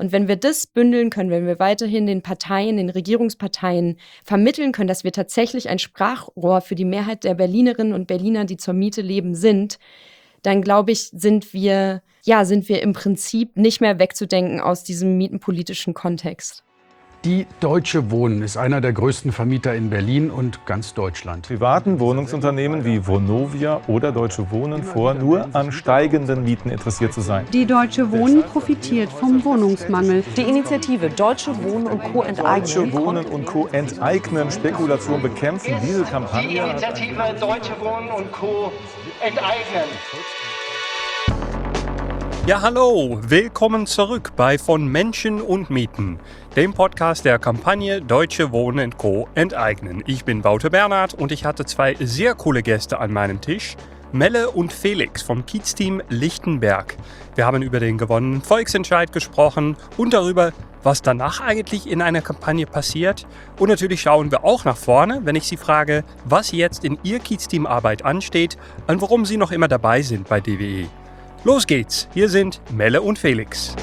Und wenn wir das bündeln können, wenn wir weiterhin den Parteien, den Regierungsparteien vermitteln können, dass wir tatsächlich ein Sprachrohr für die Mehrheit der Berlinerinnen und Berliner, die zur Miete leben, sind, dann glaube ich, sind wir im Prinzip nicht mehr wegzudenken aus diesem mietenpolitischen Kontext. Die Deutsche Wohnen ist einer der größten Vermieter in Berlin und ganz Deutschland. Privaten Wohnungsunternehmen wie Vonovia oder Deutsche Wohnen vor, nur an steigenden Mieten interessiert zu sein. Die Deutsche Wohnen profitiert vom Wohnungsmangel. Die Initiative Deutsche Wohnen und Co. enteignen. Deutsche Wohnen und Co. enteignen, Spekulation bekämpfen. Diese Kampagne. Die Initiative Deutsche Wohnen und Co. enteignen. Ja, hallo, willkommen zurück bei Von Menschen und Mieten, dem Podcast der Kampagne Deutsche Wohnen & Co. enteignen. Ich bin Wouter Bernhard und ich hatte zwei sehr coole Gäste an meinem Tisch, Melle und Felix vom Kiez-Team Lichtenberg. Wir haben über den gewonnenen Volksentscheid gesprochen und darüber, was danach eigentlich in einer Kampagne passiert. Und natürlich schauen wir auch nach vorne, wenn ich Sie frage, was jetzt in Ihr Kiez-Team-Arbeit ansteht und warum Sie noch immer dabei sind bei DWE. Los geht's, hier sind Melle und Felix.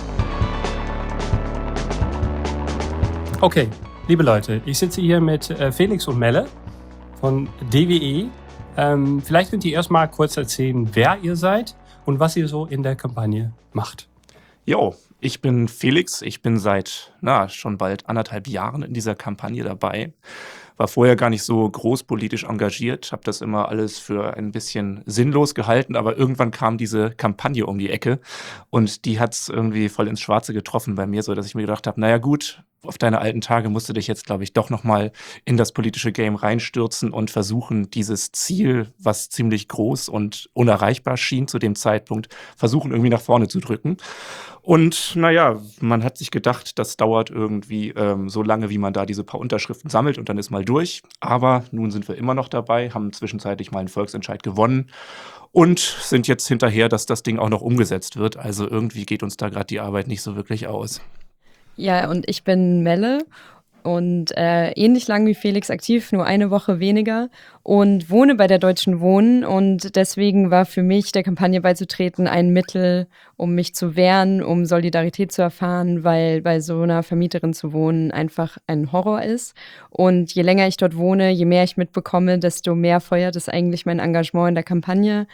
Okay, liebe Leute, ich sitze hier mit Felix und Melle von DWE. Vielleicht könnt ihr erstmal kurz erzählen, wer ihr seid und was ihr so in der Kampagne macht. Jo, ich bin Felix. Ich bin seit schon bald 1,5 Jahren in dieser Kampagne dabei. War vorher gar nicht so großpolitisch engagiert, habe das immer alles für ein bisschen sinnlos gehalten, aber irgendwann kam diese Kampagne um die Ecke und die hat es irgendwie voll ins Schwarze getroffen bei mir, so dass ich mir gedacht habe, naja gut, auf deine alten Tage musst du dich jetzt, glaube ich, doch nochmal in das politische Game reinstürzen und versuchen, dieses Ziel, was ziemlich groß und unerreichbar schien zu dem Zeitpunkt, versuchen irgendwie nach vorne zu drücken. Und man hat sich gedacht, das dauert irgendwie so lange, wie man da diese paar Unterschriften sammelt und dann ist mal durch. Aber nun sind wir immer noch dabei, haben zwischenzeitlich mal einen Volksentscheid gewonnen und sind jetzt hinterher, dass das Ding auch noch umgesetzt wird. Also irgendwie geht uns da gerade die Arbeit nicht so wirklich aus. Ja, und ich bin Melle und ähnlich lang wie Felix aktiv, nur eine Woche weniger und wohne bei der Deutschen Wohnen und deswegen war für mich, der Kampagne beizutreten, ein Mittel, um mich zu wehren, um Solidarität zu erfahren, weil bei so einer Vermieterin zu wohnen einfach ein Horror ist und je länger ich dort wohne, je mehr ich mitbekomme, desto mehr feuert es eigentlich mein Engagement in der Kampagne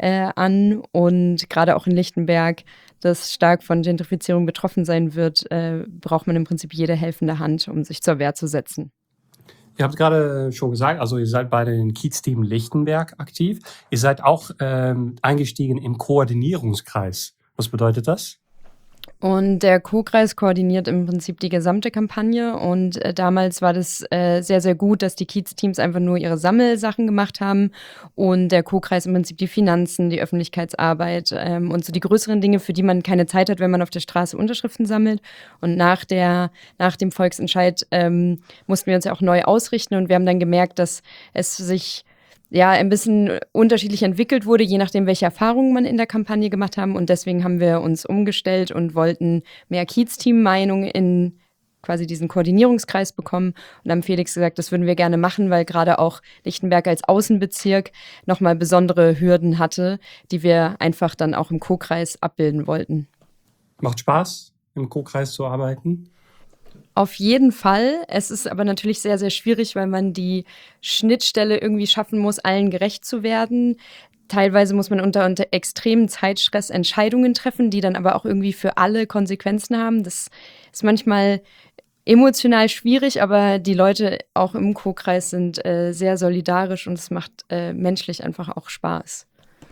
an und gerade auch in Lichtenberg, das stark von Gentrifizierung betroffen sein wird, braucht man im Prinzip jede helfende Hand, um sich zur Wehr zu setzen. Ihr habt gerade schon gesagt, also ihr seid bei den Kiez-Team Lichtenberg aktiv. Ihr seid auch eingestiegen im Koordinierungskreis. Was bedeutet das? Und der Co-Kreis koordiniert im Prinzip die gesamte Kampagne und damals war das sehr, sehr gut, dass die Kiez-Teams einfach nur ihre Sammelsachen gemacht haben und der Co-Kreis im Prinzip die Finanzen, die Öffentlichkeitsarbeit und so die größeren Dinge, für die man keine Zeit hat, wenn man auf der Straße Unterschriften sammelt. Und nach dem Volksentscheid mussten wir uns ja auch neu ausrichten und wir haben dann gemerkt, dass es sich ein bisschen unterschiedlich entwickelt wurde, je nachdem, welche Erfahrungen man in der Kampagne gemacht haben. Und deswegen haben wir uns umgestellt und wollten mehr Kiez-Team-Meinung in quasi diesen Koordinierungskreis bekommen. Und haben Felix gesagt, das würden wir gerne machen, weil gerade auch Lichtenberg als Außenbezirk nochmal besondere Hürden hatte, die wir einfach dann auch im Co-Kreis abbilden wollten. Macht Spaß, im Co-Kreis zu arbeiten? Auf jeden Fall. Es ist aber natürlich sehr, sehr schwierig, weil man die Schnittstelle irgendwie schaffen muss, allen gerecht zu werden. Teilweise muss man unter extremem Zeitstress Entscheidungen treffen, die dann aber auch irgendwie für alle Konsequenzen haben. Das ist manchmal emotional schwierig, aber die Leute auch im Co-Kreis sind sehr solidarisch und es macht menschlich einfach auch Spaß.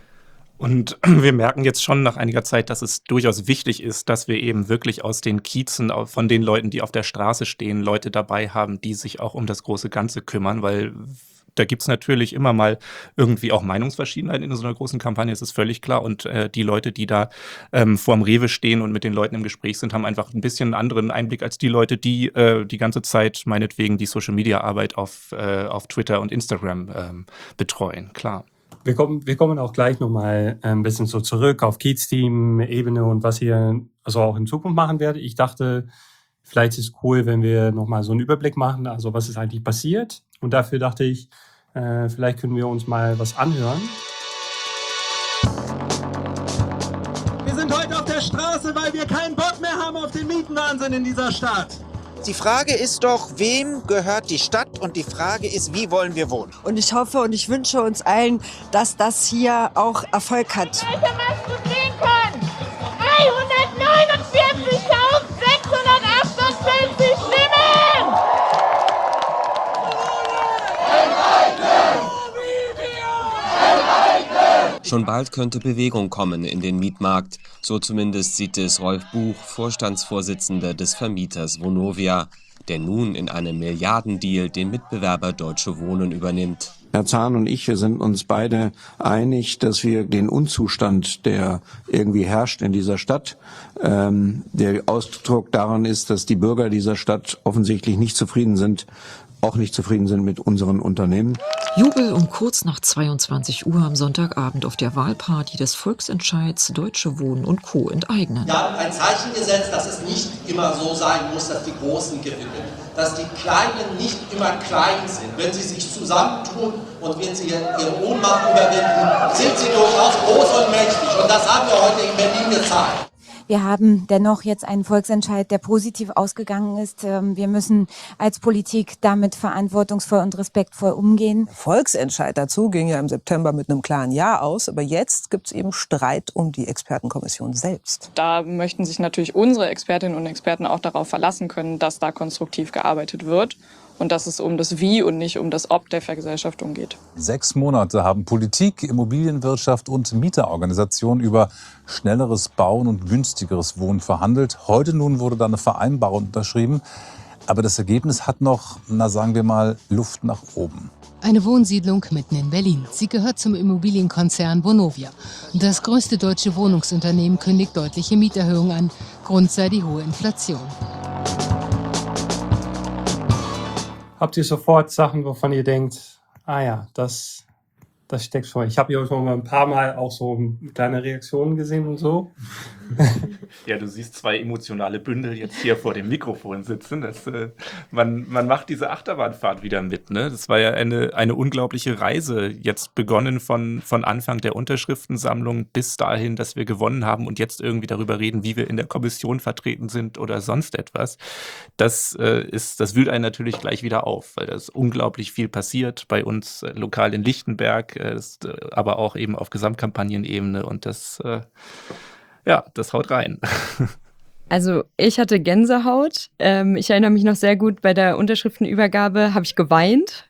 Und wir merken jetzt schon nach einiger Zeit, dass es durchaus wichtig ist, dass wir eben wirklich aus den Kiezen, von den Leuten, die auf der Straße stehen, Leute dabei haben, die sich auch um das große Ganze kümmern, weil da gibt's natürlich immer mal irgendwie auch Meinungsverschiedenheiten in so einer großen Kampagne, das ist völlig klar. Und die Leute, die da vorm Rewe stehen und mit den Leuten im Gespräch sind, haben einfach ein bisschen einen anderen Einblick als die Leute, die die ganze Zeit meinetwegen die Social-Media-Arbeit auf Twitter und Instagram betreuen, klar. Wir kommen auch gleich nochmal ein bisschen so zurück auf Kiez-Team-Ebene und was ihr also auch in Zukunft machen werdet. Ich dachte, vielleicht ist es cool, wenn wir nochmal so einen Überblick machen, also was ist eigentlich passiert. Und dafür dachte ich, vielleicht können wir uns mal was anhören. Wir sind heute auf der Straße, weil wir keinen Bock mehr haben auf den Mieten. Straßenwahnsinn in dieser Stadt. Die Frage ist doch, wem gehört die Stadt? Und die Frage ist, wie wollen wir wohnen? Und ich hoffe und ich wünsche uns allen, dass das hier auch Erfolg hat. Welche Maske sehen kann? 349.658 Stimmen! Schon bald könnte Bewegung kommen in den Mietmarkt. So zumindest sieht es Rolf Buch, Vorstandsvorsitzender des Vermieters Vonovia, der nun in einem Milliardendeal den Mitbewerber Deutsche Wohnen übernimmt. Herr Zahn und ich, wir sind uns beide einig, dass wir den Unzustand, der irgendwie herrscht in dieser Stadt, der Ausdruck daran ist, dass die Bürger dieser Stadt offensichtlich nicht zufrieden sind, auch nicht zufrieden sind mit unseren Unternehmen. Jubel um kurz nach 22 Uhr am Sonntagabend auf der Wahlparty des Volksentscheids Deutsche Wohnen und Co. enteignen. Wir haben ein Zeichen gesetzt, dass es nicht immer so sein muss, dass die Großen gewinnen. Dass die Kleinen nicht immer klein sind. Wenn sie sich zusammentun und wenn sie ihre Ohnmacht überwinden, sind sie durchaus groß und mächtig. Und das haben wir heute in Berlin gezeigt. Wir haben dennoch jetzt einen Volksentscheid, der positiv ausgegangen ist. Wir müssen als Politik damit verantwortungsvoll und respektvoll umgehen. Der Volksentscheid dazu ging ja im September mit einem klaren Ja aus. Aber jetzt gibt es eben Streit um die Expertenkommission selbst. Da möchten sich natürlich unsere Expertinnen und Experten auch darauf verlassen können, dass da konstruktiv gearbeitet wird. Und dass es um das Wie und nicht um das Ob der Vergesellschaftung geht. 6 Monate haben Politik, Immobilienwirtschaft und Mieterorganisationen über schnelleres Bauen und günstigeres Wohnen verhandelt. Heute nun wurde da eine Vereinbarung unterschrieben. Aber das Ergebnis hat noch, sagen wir mal, Luft nach oben. Eine Wohnsiedlung mitten in Berlin. Sie gehört zum Immobilienkonzern Vonovia. Das größte deutsche Wohnungsunternehmen kündigt deutliche Mieterhöhungen an. Grund sei die hohe Inflation. Habt ihr sofort Sachen, wovon ihr denkt, das steckt schon. Ich habe hier schon mal ein paar Mal auch so kleine Reaktionen gesehen und so. Ja, du siehst 2 emotionale Bündel jetzt hier vor dem Mikrofon sitzen. Man macht diese Achterbahnfahrt wieder mit. Ne? Das war ja eine unglaubliche Reise. Jetzt begonnen von Anfang der Unterschriftensammlung bis dahin, dass wir gewonnen haben und jetzt irgendwie darüber reden, wie wir in der Kommission vertreten sind oder sonst etwas. Das wühlt einen natürlich gleich wieder auf, weil da ist unglaublich viel passiert bei uns lokal in Lichtenberg, aber auch eben auf Gesamtkampagnenebene und das haut rein. Also ich hatte Gänsehaut. Ich erinnere mich noch sehr gut, bei der Unterschriftenübergabe habe ich geweint.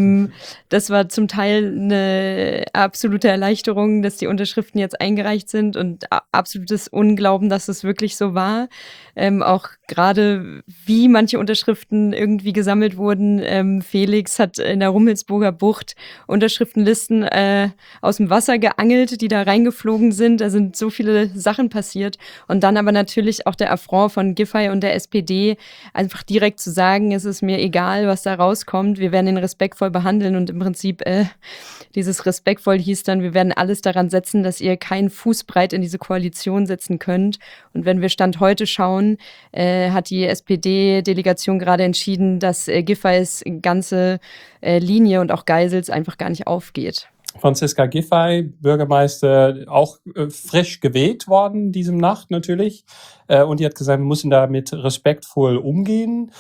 Das war zum Teil eine absolute Erleichterung, dass die Unterschriften jetzt eingereicht sind und absolutes Unglauben, dass es wirklich so war. Auch gerade, wie manche Unterschriften irgendwie gesammelt wurden. Felix hat in der Rummelsburger Bucht Unterschriftenlisten aus dem Wasser geangelt, die da reingeflogen sind. Da sind so viele Sachen passiert. Und dann aber natürlich auch der Affront von Giffey und der SPD, einfach direkt zu sagen, es ist mir egal, was da rauskommt. Wir werden den respektvoll behandeln und im Prinzip dieses respektvoll hieß dann, wir werden alles daran setzen, dass ihr keinen Fuß breit in diese Koalition setzen könnt. Und wenn wir Stand heute schauen, hat die SPD-Delegation gerade entschieden, dass Giffeys ganze Linie und auch Geisels einfach gar nicht aufgeht. Franziska Giffey, Bürgermeister, auch frisch gewählt worden, diesem Nacht natürlich. Und die hat gesagt, wir müssen damit respektvoll umgehen.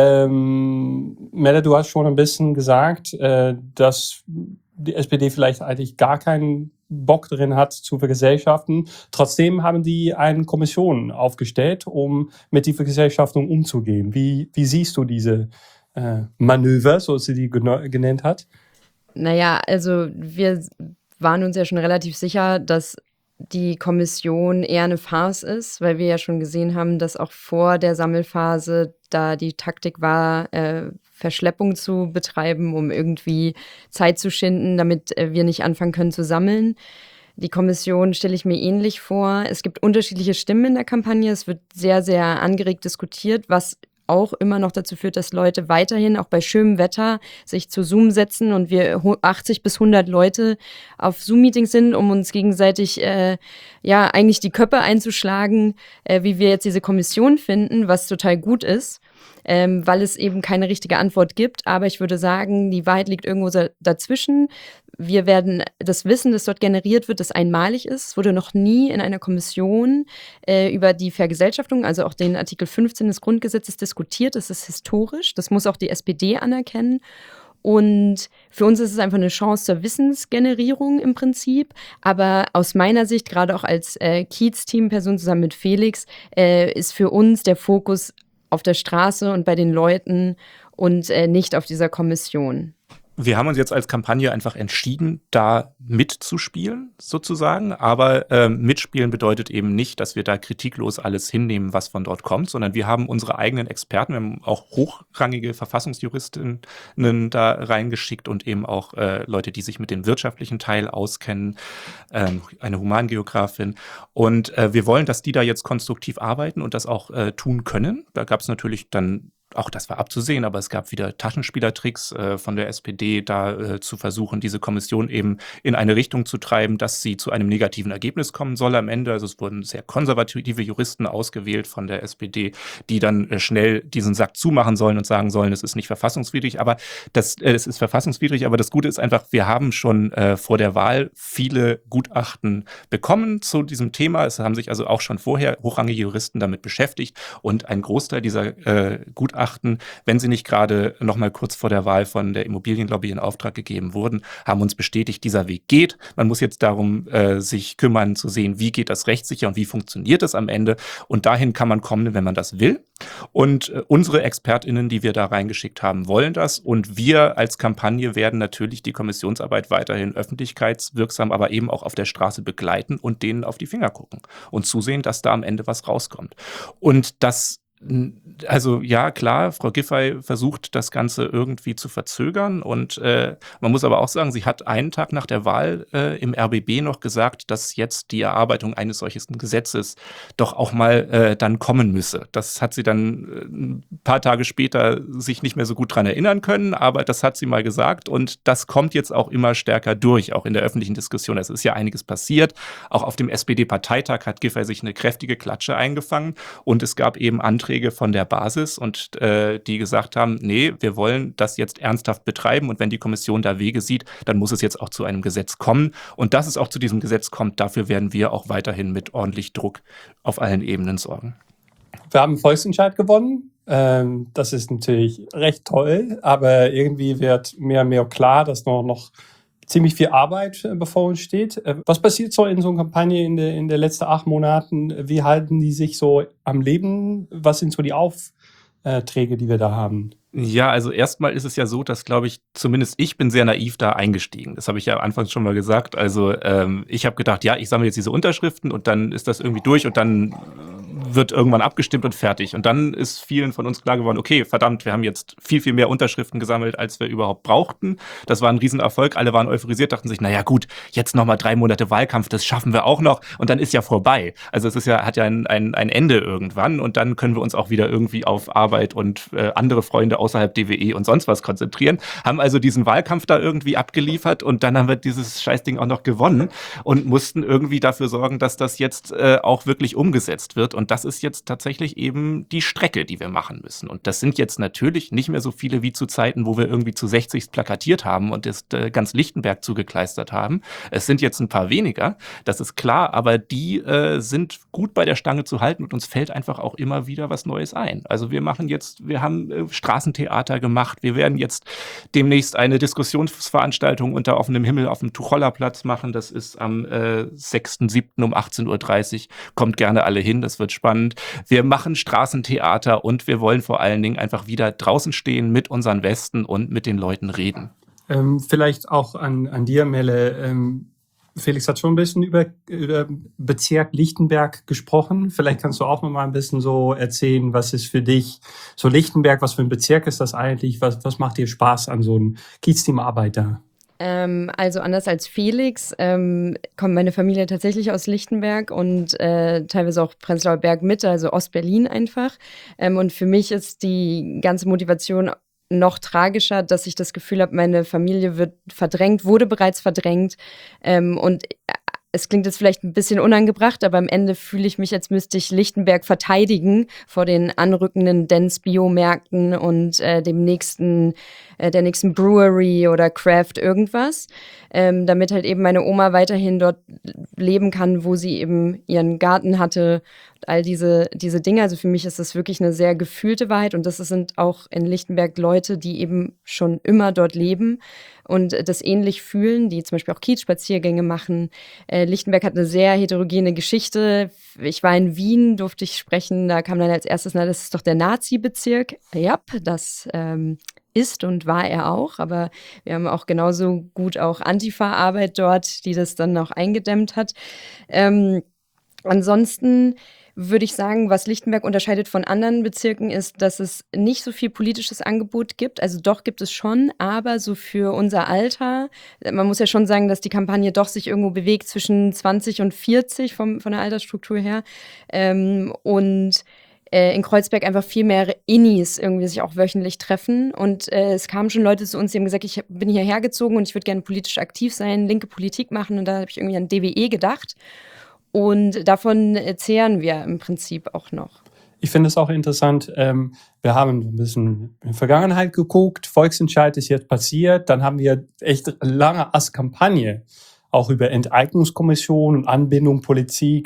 Melle, du hast schon ein bisschen gesagt, dass die SPD vielleicht eigentlich gar keinen Bock drin hat zu vergesellschaften. Trotzdem haben die eine Kommission aufgestellt, um mit der Vergesellschaftung umzugehen. Wie siehst du diese Manöver, so sie die genannt hat? Naja, also wir waren uns ja schon relativ sicher, dass die Kommission eher eine Farce ist, weil wir ja schon gesehen haben, dass auch vor der Sammelphase da die Taktik war, Verschleppung zu betreiben, um irgendwie Zeit zu schinden, damit wir nicht anfangen können zu sammeln. Die Kommission stelle ich mir ähnlich vor. Es gibt unterschiedliche Stimmen in der Kampagne. Es wird sehr, sehr angeregt diskutiert, was auch immer noch dazu führt, dass Leute weiterhin auch bei schönem Wetter sich zu Zoom setzen und wir 80 bis 100 Leute auf Zoom-Meetings sind, um uns gegenseitig eigentlich die Köpfe einzuschlagen, wie wir jetzt diese Kommission finden, was total gut ist, weil es eben keine richtige Antwort gibt. Aber ich würde sagen, die Wahrheit liegt irgendwo dazwischen. wir werden das Wissen, das dort generiert wird, das einmalig ist. Es wurde noch nie in einer Kommission über die Vergesellschaftung, also auch den Artikel 15 des Grundgesetzes diskutiert. Das ist historisch. Das muss auch die SPD anerkennen. Und für uns ist es einfach eine Chance zur Wissensgenerierung im Prinzip. Aber aus meiner Sicht, gerade auch als Kiez-Teamperson zusammen mit Felix, ist für uns der Fokus auf der Straße und bei den Leuten und nicht auf dieser Kommission. Wir haben uns jetzt als Kampagne einfach entschieden, da mitzuspielen, sozusagen. Aber mitspielen bedeutet eben nicht, dass wir da kritiklos alles hinnehmen, was von dort kommt, sondern wir haben unsere eigenen Experten, wir haben auch hochrangige Verfassungsjuristinnen da reingeschickt und eben auch Leute, die sich mit dem wirtschaftlichen Teil auskennen, eine Humangeografin. Und wir wollen, dass die da jetzt konstruktiv arbeiten und das auch tun können. Da gab es natürlich dann auch das war abzusehen, aber es gab wieder Taschenspielertricks von der SPD, da zu versuchen, diese Kommission eben in eine Richtung zu treiben, dass sie zu einem negativen Ergebnis kommen soll am Ende. Also es wurden sehr konservative Juristen ausgewählt von der SPD, die dann schnell diesen Sack zumachen sollen und sagen sollen, es ist nicht verfassungswidrig. Aber es ist verfassungswidrig, aber das Gute ist einfach, wir haben schon vor der Wahl viele Gutachten bekommen zu diesem Thema. Es haben sich also auch schon vorher hochrangige Juristen damit beschäftigt und ein Großteil dieser Gutachten, wenn sie nicht gerade noch mal kurz vor der Wahl von der Immobilienlobby in Auftrag gegeben wurden, haben uns bestätigt, dieser Weg geht. Man muss jetzt darum sich kümmern, zu sehen, wie geht das rechtssicher und wie funktioniert das am Ende. Und dahin kann man kommen, wenn man das will. Und unsere ExpertInnen, die wir da reingeschickt haben, wollen das. Und wir als Kampagne werden natürlich die Kommissionsarbeit weiterhin öffentlichkeitswirksam, aber eben auch auf der Straße begleiten und denen auf die Finger gucken und zusehen, dass da am Ende was rauskommt. Und das also ja, klar, Frau Giffey versucht, das Ganze irgendwie zu verzögern und man muss aber auch sagen, sie hat einen Tag nach der Wahl im RBB noch gesagt, dass jetzt die Erarbeitung eines solchen Gesetzes doch auch mal dann kommen müsse. Das hat sie dann ein paar Tage später sich nicht mehr so gut dran erinnern können, aber das hat sie mal gesagt und das kommt jetzt auch immer stärker durch, auch in der öffentlichen Diskussion. Es ist ja einiges passiert. Auch auf dem SPD-Parteitag hat Giffey sich eine kräftige Klatsche eingefangen und es gab eben Anträge von der Basis und die gesagt haben, nee, wir wollen das jetzt ernsthaft betreiben und wenn die Kommission da Wege sieht, dann muss es jetzt auch zu einem Gesetz kommen und dass es auch zu diesem Gesetz kommt, dafür werden wir auch weiterhin mit ordentlich Druck auf allen Ebenen sorgen. Wir haben einen Volksentscheid gewonnen. Das ist natürlich recht toll, aber irgendwie wird mehr und mehr klar, dass noch ziemlich viel Arbeit bevor uns steht. Was passiert so in so einer Kampagne in der letzten 8 Monaten? Wie halten die sich so am Leben? Was sind so die Aufträge, die wir da haben? Ja, also erstmal ist es ja so, dass, glaube ich, zumindest ich bin sehr naiv da eingestiegen. Das habe ich ja anfangs schon mal gesagt. Also ich habe gedacht, ja, ich sammle jetzt diese Unterschriften und dann ist das irgendwie durch und dann wird irgendwann abgestimmt und fertig. Und dann ist vielen von uns klar geworden, okay, verdammt, wir haben jetzt viel, viel mehr Unterschriften gesammelt, als wir überhaupt brauchten. Das war ein Riesenerfolg. Alle waren euphorisiert, dachten sich, naja gut, jetzt nochmal 3 Monate Wahlkampf, das schaffen wir auch noch. Und dann ist ja vorbei. Also es ist ja, hat ja ein Ende irgendwann. Und dann können wir uns auch wieder irgendwie auf Arbeit und andere Freunde außerhalb DWE und sonst was konzentrieren. Haben also diesen Wahlkampf da irgendwie abgeliefert und dann haben wir dieses Scheißding auch noch gewonnen und mussten irgendwie dafür sorgen, dass das jetzt auch wirklich umgesetzt wird. Und das ist jetzt tatsächlich eben die Strecke, die wir machen müssen. Und das sind jetzt natürlich nicht mehr so viele wie zu Zeiten, wo wir irgendwie zu 60 plakatiert haben und das ganz Lichtenberg zugekleistert haben. Es sind jetzt ein paar weniger, das ist klar, aber die sind gut bei der Stange zu halten und uns fällt einfach auch immer wieder was Neues ein. Also wir haben Straßentheater gemacht, wir werden jetzt demnächst eine Diskussionsveranstaltung unter offenem Himmel auf dem Tuchollerplatz machen. Das ist am 6.7. um 18.30 Uhr. Kommt gerne alle hin, das wird spannend. Wir machen Straßentheater und wir wollen vor allen Dingen einfach wieder draußen stehen mit unseren Westen und mit den Leuten reden. Vielleicht auch an dir, Melle. Felix hat schon ein bisschen über Bezirk Lichtenberg gesprochen. Vielleicht kannst du auch noch mal ein bisschen so erzählen, was ist für dich so Lichtenberg, was für ein Bezirk ist das eigentlich? Was macht dir Spaß an so einem Kiezteamarbeit da? Also anders als Felix kommt meine Familie tatsächlich aus Lichtenberg und teilweise auch Prenzlauer Berg Mitte, also Ostberlin einfach. Und für mich ist die ganze Motivation noch tragischer, dass ich das Gefühl habe, meine Familie wurde bereits verdrängt und es klingt jetzt vielleicht ein bisschen unangebracht, aber am Ende fühle ich mich, als müsste ich Lichtenberg verteidigen vor den anrückenden Dance-Biomärkten und der nächsten Brewery oder Craft irgendwas, damit halt eben meine Oma weiterhin dort leben kann, wo sie eben ihren Garten hatte. All diese Dinge, also für mich ist das wirklich eine sehr gefühlte Wahrheit und das sind auch in Lichtenberg Leute, die eben schon immer dort leben und das ähnlich fühlen, die zum Beispiel auch Kiezspaziergänge machen. Lichtenberg hat eine sehr heterogene Geschichte. Ich war in Wien, durfte ich sprechen, da kam dann als erstes, das ist doch der Nazi-Bezirk. Ja, das ist und war er auch, aber wir haben auch genauso gut auch Antifa-Arbeit dort, die das dann auch eingedämmt hat. Ansonsten würde ich sagen, was Lichtenberg unterscheidet von anderen Bezirken ist, dass es nicht so viel politisches Angebot gibt. Also doch gibt es schon, aber so für unser Alter, man muss ja schon sagen, dass die Kampagne doch sich irgendwo bewegt zwischen 20 und 40 von der Altersstruktur her. Und in Kreuzberg einfach viel mehr Innis irgendwie sich auch wöchentlich treffen. Und es kamen schon Leute zu uns, die haben gesagt, ich bin hierher gezogen und ich würde gerne politisch aktiv sein, linke Politik machen. Und da habe ich irgendwie an DWE gedacht. Und davon zehren wir im Prinzip auch noch. Ich finde es auch interessant, wir haben ein bisschen in die Vergangenheit geguckt, Volksentscheid ist jetzt passiert, dann haben wir echt lange als Kampagne auch über Enteignungskommission und Anbindung Politik,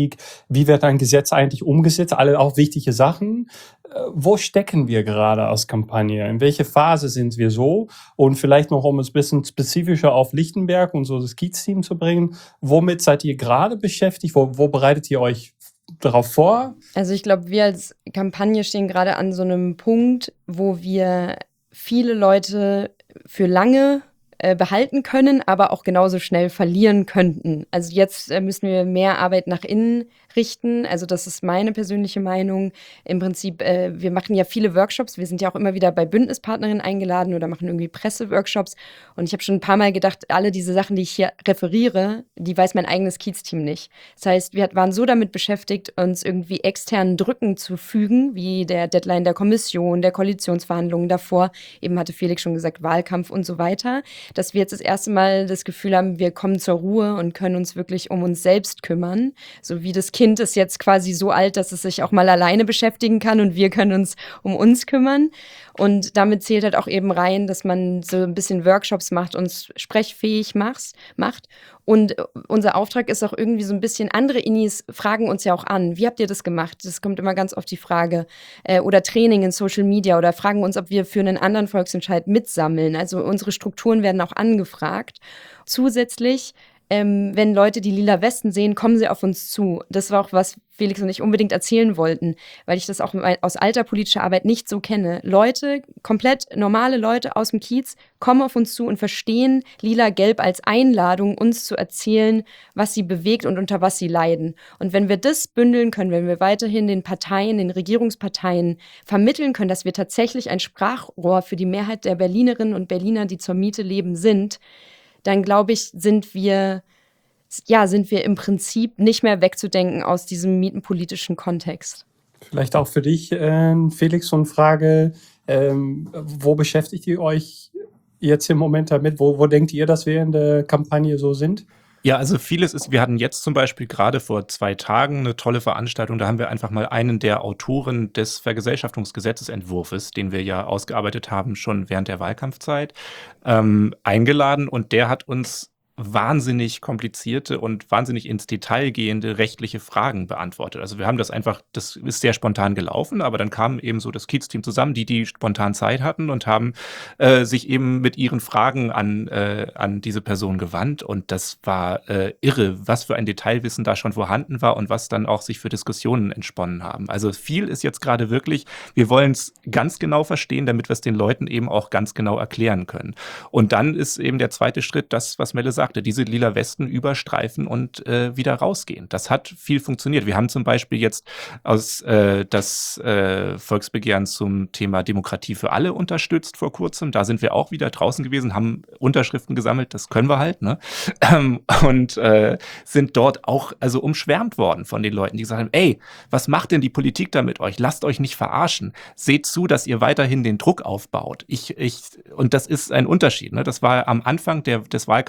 wie wird ein Gesetz eigentlich umgesetzt, alle auch wichtige Sachen. Wo stecken wir gerade als Kampagne? In welche Phase sind wir so? Und vielleicht noch, um es ein bisschen spezifischer auf Lichtenberg und so das Kiez-Team zu bringen, womit seid ihr gerade beschäftigt? Wo bereitet ihr euch darauf vor? Also ich glaube, wir als Kampagne stehen gerade an so einem Punkt, wo wir viele Leute für lange behalten können, aber auch genauso schnell verlieren könnten. Also jetzt müssen wir mehr Arbeit nach innen richten. Also das ist meine persönliche Meinung. Im Prinzip, wir machen ja viele Workshops. Wir sind ja auch immer wieder bei Bündnispartnerinnen eingeladen oder machen irgendwie Presseworkshops. Und ich habe schon ein paar Mal gedacht, alle diese Sachen, die ich hier referiere, die weiß mein eigenes Kiez-Team nicht. Das heißt, wir waren so damit beschäftigt, uns irgendwie externen Drücken zu fügen, wie der Deadline der Kommission, der Koalitionsverhandlungen davor. Eben hatte Felix schon gesagt, Wahlkampf und so weiter, dass wir jetzt das erste Mal das Gefühl haben, wir kommen zur Ruhe und können uns wirklich um uns selbst kümmern. So wie das Kind ist jetzt quasi so alt, dass es sich auch mal alleine beschäftigen kann und wir können uns um uns kümmern. Und damit zählt halt auch eben rein, dass man so ein bisschen Workshops macht, uns sprechfähig macht. Und unser Auftrag ist auch irgendwie so ein bisschen, andere Innis fragen uns ja auch an, wie habt ihr das gemacht? Das kommt immer ganz oft die Frage. Oder Training in Social Media oder fragen uns, ob wir für einen anderen Volksentscheid mitsammeln. Also unsere Strukturen werden auch angefragt. Zusätzlich, wenn Leute die lila Westen sehen, kommen sie auf uns zu. Das war auch, was Felix und ich unbedingt erzählen wollten, weil ich das auch aus alter politischer Arbeit nicht so kenne. Leute, komplett normale Leute aus dem Kiez, kommen auf uns zu und verstehen lila-gelb als Einladung, uns zu erzählen, was sie bewegt und unter was sie leiden. Und wenn wir das bündeln können, wenn wir weiterhin den Parteien, den Regierungsparteien vermitteln können, dass wir tatsächlich ein Sprachrohr für die Mehrheit der Berlinerinnen und Berliner, die zur Miete leben, sind, dann glaube ich, sind wir im Prinzip nicht mehr wegzudenken aus diesem mietenpolitischen Kontext. Vielleicht auch für dich, Felix, so eine Frage, wo beschäftigt ihr euch jetzt im Moment damit? Wo denkt ihr, dass wir in der Kampagne so sind? Ja, also vieles ist, wir hatten jetzt zum Beispiel gerade vor 2 Tagen eine tolle Veranstaltung, da haben wir einfach mal einen der Autoren des Vergesellschaftungsgesetzesentwurfs, den wir ja ausgearbeitet haben, schon während der Wahlkampfzeit, eingeladen und der hat uns wahnsinnig komplizierte und wahnsinnig ins Detail gehende rechtliche Fragen beantwortet. Also wir haben das ist sehr spontan gelaufen, aber dann kam eben so das Kiez-Team zusammen, die spontan Zeit hatten und haben sich eben mit ihren Fragen an diese Person gewandt und das war irre, was für ein Detailwissen da schon vorhanden war und was dann auch sich für Diskussionen entsponnen haben. Also viel ist jetzt gerade wirklich, wir wollen es ganz genau verstehen, damit wir es den Leuten eben auch ganz genau erklären können. Und dann ist eben der zweite Schritt das, was Melle sagte, diese lila Westen überstreifen und wieder rausgehen. Das hat viel funktioniert. Wir haben zum Beispiel jetzt das Volksbegehren zum Thema Demokratie für alle unterstützt vor kurzem. Da sind wir auch wieder draußen gewesen, haben Unterschriften gesammelt, das können wir halt, ne? Und sind dort auch umschwärmt worden von den Leuten, die gesagt haben, ey, was macht denn die Politik da mit euch? Lasst euch nicht verarschen. Seht zu, dass ihr weiterhin den Druck aufbaut. Und das ist ein Unterschied. Ne? Das war am Anfang des Wahlkampfes nicht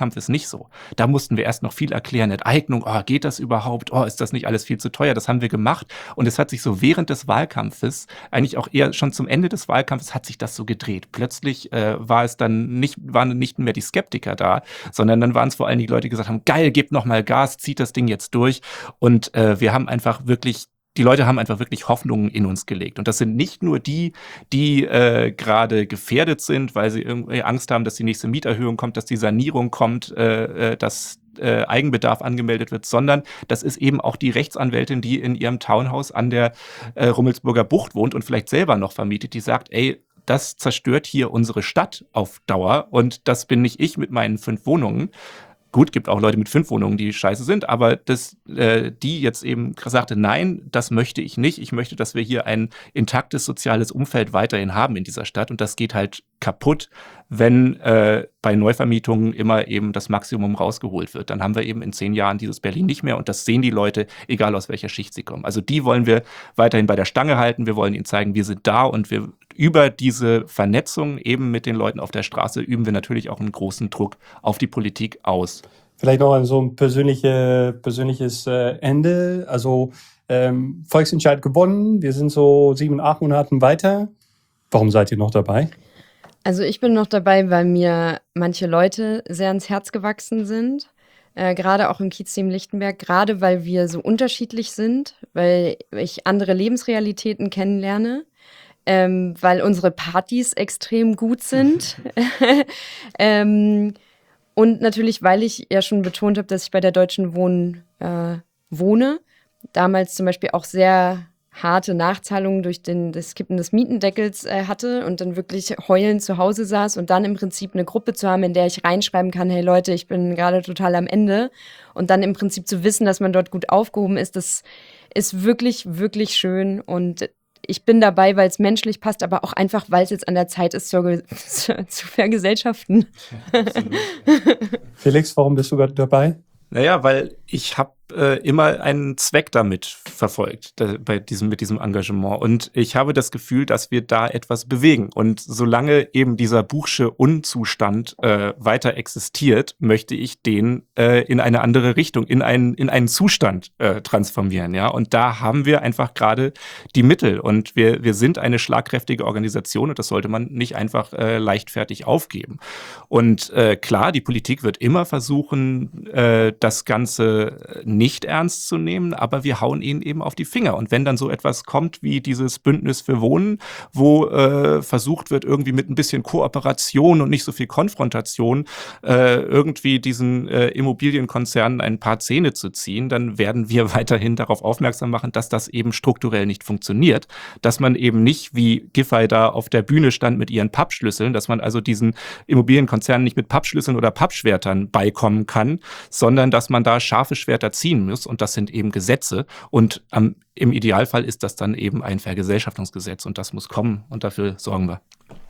nicht so. Da mussten wir erst noch viel erklären, Enteignung, geht das überhaupt, ist das nicht alles viel zu teuer, das haben wir gemacht und es hat sich so während des Wahlkampfes, eigentlich auch eher schon zum Ende des Wahlkampfes hat sich das so gedreht. Plötzlich waren nicht mehr die Skeptiker da, sondern dann waren es vor allem die Leute, die gesagt haben, geil, gebt noch mal Gas, zieht das Ding jetzt durch und die Leute haben einfach wirklich Hoffnungen in uns gelegt. Und das sind nicht nur die gerade gefährdet sind, weil sie irgendwie Angst haben, dass die nächste Mieterhöhung kommt, dass die Sanierung kommt, dass Eigenbedarf angemeldet wird, sondern das ist eben auch die Rechtsanwältin, die in ihrem Townhouse an der Rummelsburger Bucht wohnt und vielleicht selber noch vermietet, die sagt, das zerstört hier unsere Stadt auf Dauer und das bin nicht ich mit meinen 5 Wohnungen. Gut, gibt auch Leute mit 5 Wohnungen, die scheiße sind, aber die jetzt eben sagte, nein, das möchte ich nicht. Ich möchte, dass wir hier ein intaktes soziales Umfeld weiterhin haben in dieser Stadt und das geht halt kaputt, wenn bei Neuvermietungen immer eben das Maximum rausgeholt wird. Dann haben wir eben in 10 Jahren dieses Berlin nicht mehr und das sehen die Leute, egal aus welcher Schicht sie kommen. Also die wollen wir weiterhin bei der Stange halten. Wir wollen ihnen zeigen, wir sind da und wir über diese Vernetzung eben mit den Leuten auf der Straße üben wir natürlich auch einen großen Druck auf die Politik aus. Vielleicht noch so ein persönliches Ende. Also Volksentscheid gewonnen. Wir sind so 7, 8 Monaten weiter. Warum seid ihr noch dabei? Also ich bin noch dabei, weil mir manche Leute sehr ans Herz gewachsen sind. Gerade auch im Kiez-Team Lichtenberg, gerade weil wir so unterschiedlich sind, weil ich andere Lebensrealitäten kennenlerne. Weil unsere Partys extrem gut sind. Und natürlich, weil ich ja schon betont habe, dass ich bei der Deutschen Wohnen wohne. Damals zum Beispiel auch sehr harte Nachzahlungen durch das Kippen des Mietendeckels hatte und dann wirklich heulend zu Hause saß und dann im Prinzip eine Gruppe zu haben, in der ich reinschreiben kann, hey Leute, ich bin gerade total am Ende. Und dann im Prinzip zu wissen, dass man dort gut aufgehoben ist, das ist wirklich, wirklich schön und ich bin dabei, weil es menschlich passt, aber auch einfach, weil es jetzt an der Zeit ist, zu vergesellschaften. Felix, warum bist du gerade dabei? Naja, weil ich habe immer einen Zweck damit verfolgt, mit diesem Engagement. Und ich habe das Gefühl, dass wir da etwas bewegen. Und solange eben dieser Buchsche Unzustand weiter existiert, möchte ich den in eine andere Richtung, in einen Zustand transformieren. Ja? Und da haben wir einfach gerade die Mittel. Und wir sind eine schlagkräftige Organisation und das sollte man nicht einfach leichtfertig aufgeben. Und klar, die Politik wird immer versuchen, das Ganze nicht ernst zu nehmen, aber wir hauen ihnen eben auf die Finger. Und wenn dann so etwas kommt wie dieses Bündnis für Wohnen, wo versucht wird, irgendwie mit ein bisschen Kooperation und nicht so viel Konfrontation irgendwie diesen Immobilienkonzernen ein paar Zähne zu ziehen, dann werden wir weiterhin darauf aufmerksam machen, dass das eben strukturell nicht funktioniert. Dass man eben nicht, wie Giffey da auf der Bühne stand mit ihren Pappschlüsseln, dass man also diesen Immobilienkonzernen nicht mit Pappschlüsseln oder Pappschwertern beikommen kann, sondern dass man da scharfe Schwerter ziehen muss und das sind eben Gesetze und im Idealfall ist das dann eben ein Vergesellschaftungsgesetz und das muss kommen und dafür sorgen wir.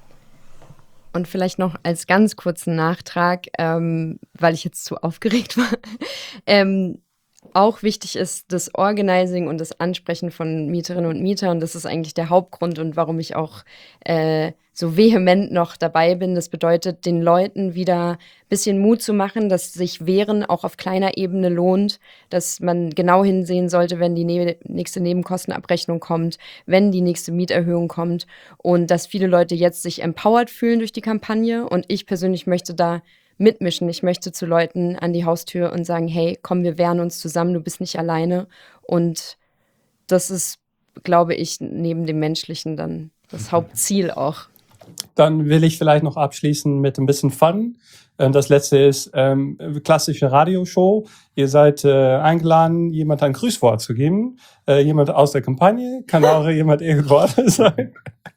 Und vielleicht noch als ganz kurzen Nachtrag, weil ich jetzt zu aufgeregt war, auch wichtig ist das Organizing und das Ansprechen von Mieterinnen und Mietern. Und das ist eigentlich der Hauptgrund und warum ich auch so vehement noch dabei bin. Das bedeutet, den Leuten wieder ein bisschen Mut zu machen, dass sich Wehren auch auf kleiner Ebene lohnt, dass man genau hinsehen sollte, wenn die nächste Nebenkostenabrechnung kommt, wenn die nächste Mieterhöhung kommt und dass viele Leute jetzt sich empowered fühlen durch die Kampagne. Und ich persönlich möchte da mitmischen. Ich möchte zu Leuten an die Haustür und sagen, hey, komm, wir wehren uns zusammen, du bist nicht alleine. Und das ist, glaube ich, neben dem Menschlichen dann das Hauptziel auch. Dann will ich vielleicht noch abschließen mit ein bisschen Fun. Das letzte ist klassische Radioshow. Ihr seid eingeladen, jemand ein Grüßwort zu geben. Jemand aus der Kampagne, kann auch jemand irgendwo anders sein.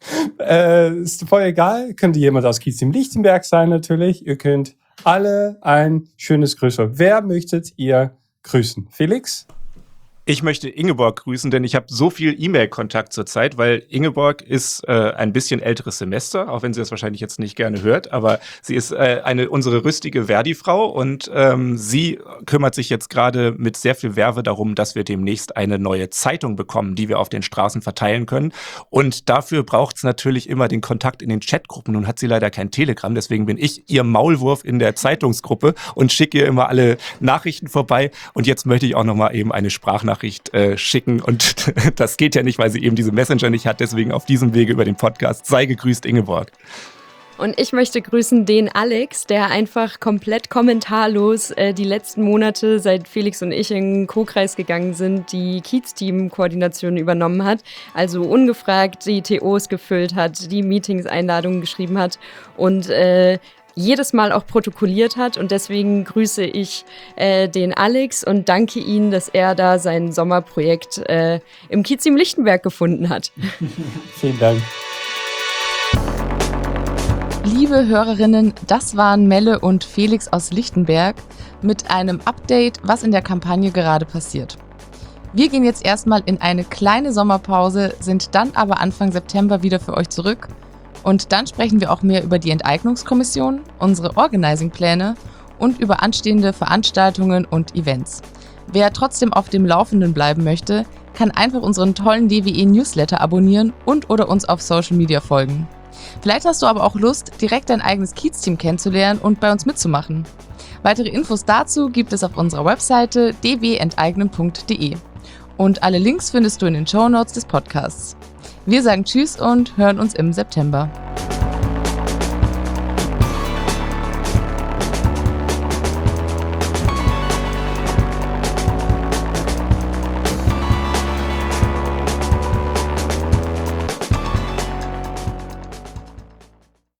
Ist voll egal. Könnte jemand aus Kiez-Team Lichtenberg sein natürlich. Ihr könnt alle ein schönes Grüßwort. Wer möchtet ihr grüßen? Felix? Ich möchte Ingeborg grüßen, denn ich habe so viel E-Mail-Kontakt zurzeit, weil Ingeborg ist ein bisschen älteres Semester, auch wenn sie das wahrscheinlich jetzt nicht gerne hört, aber sie ist unsere rüstige Verdi-Frau und sie kümmert sich jetzt gerade mit sehr viel Verve darum, dass wir demnächst eine neue Zeitung bekommen, die wir auf den Straßen verteilen können. Und dafür braucht es natürlich immer den Kontakt in den Chatgruppen. Nun hat sie leider kein Telegram, deswegen bin ich ihr Maulwurf in der Zeitungsgruppe und schicke ihr immer alle Nachrichten vorbei. Und jetzt möchte ich auch nochmal eben eine Sprachnachricht schicken und das geht ja nicht, weil sie eben diese Messenger nicht hat, deswegen auf diesem Wege über den Podcast. Sei gegrüßt, Ingeborg. Und ich möchte grüßen den Alex, der einfach komplett kommentarlos die letzten Monate, seit Felix und ich in den Co-Kreis gegangen sind, die Kiez-Team-Koordination übernommen hat. Also ungefragt die TOs gefüllt hat, die Meetings-Einladungen geschrieben hat und jedes Mal auch protokolliert hat. Und deswegen grüße ich den Alex und danke ihm, dass er da sein Sommerprojekt im Kiez-Team Lichtenberg gefunden hat. Vielen Dank. Liebe Hörerinnen, das waren Melle und Felix aus Lichtenberg mit einem Update, was in der Kampagne gerade passiert. Wir gehen jetzt erstmal in eine kleine Sommerpause, sind dann aber Anfang September wieder für euch zurück. Und dann sprechen wir auch mehr über die Enteignungskommission, unsere Organizing-Pläne und über anstehende Veranstaltungen und Events. Wer trotzdem auf dem Laufenden bleiben möchte, kann einfach unseren tollen DWE-Newsletter abonnieren und oder uns auf Social Media folgen. Vielleicht hast du aber auch Lust, direkt dein eigenes Kiez-Team kennenzulernen und bei uns mitzumachen. Weitere Infos dazu gibt es auf unserer Webseite dwenteignen.de. Und alle Links findest du in den Shownotes des Podcasts. Wir sagen Tschüss und hören uns im September.